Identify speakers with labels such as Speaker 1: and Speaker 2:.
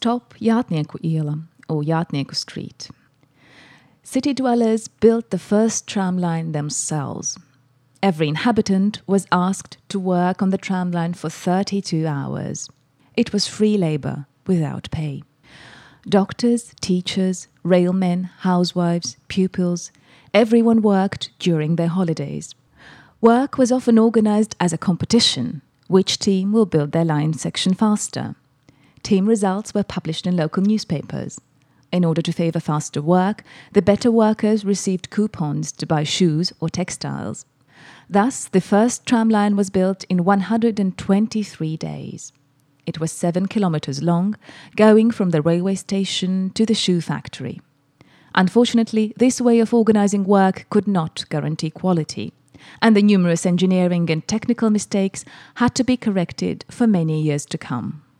Speaker 1: Top Jātnieku Iela, or Jātnieku Street. City dwellers built the first tram line themselves. Every inhabitant was asked to work on the tram line for 32 hours. It was free labour, without pay. Doctors, teachers, railmen, housewives, pupils, everyone worked during their holidays. Work was often organised as a competition. Which team will build their line section faster? Team results were published in local newspapers. In order to favour faster work, the better workers received coupons to buy shoes or textiles. Thus, the first tram line was built in 123 days. It was 7 kilometres long, going from the railway station to the shoe factory. Unfortunately, this way of organising work could not guarantee quality, and the numerous engineering and technical mistakes had to be corrected for many years to come.